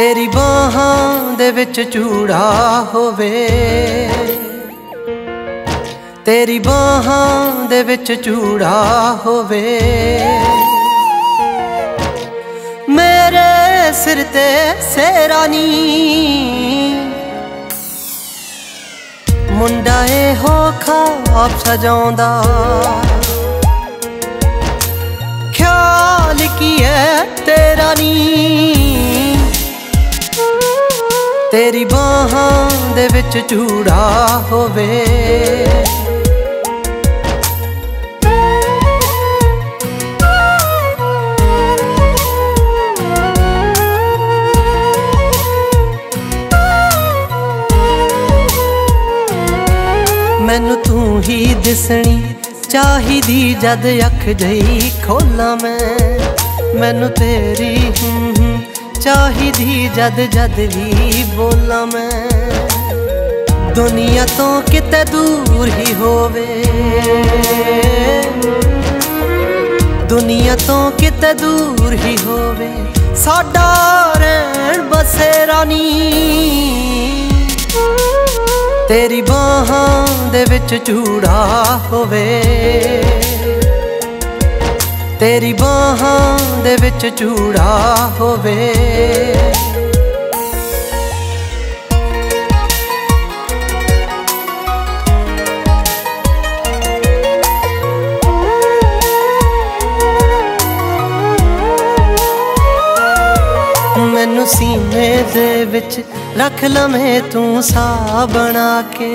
तेरी बाहां दे विच चूड़ा होवे, तेरी बाहां दे विच चूड़ा होवे। मेरे सिर ते सेरा नी मुंडा हो ख्वाब सजाउंदा, ख्याल की है तेरा नी। तेरी बाहां दे विच चूड़ा होवे, मैनू तू ही दिसनी चाहिदी जद अख जही खोला मैं। मैनू तेरी चाहिदी जद जद भी बोला मैं। दुनिया तो किते दूर ही होवे, दुनिया तो किते दूर ही होवे, साडा रहन बसेरा नी। तेरी बाहां दे विच चूड़ा होवे, तेरी बाहां दे विच चूड़ा होवे। मैनू सीने दे विच रख लम्हे तू सा बना के,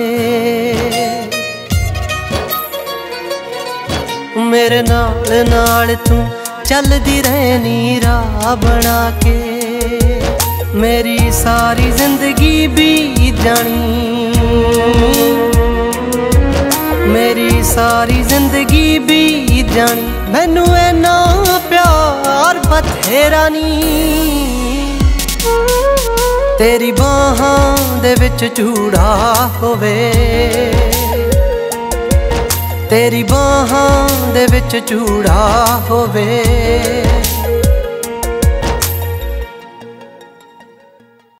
मेरे नाल नाल तू चलदी रहनी राह बना के। मेरी सारी जिंदगी बीत जानी, मेरी सारी जिंदगी बीत जानी, मैनू इन्ना प्यार बथेरा नी। तेरी बाहां दे विच चूड़ा होवे, तेरी बाहां दे विच चूड़ा होवे।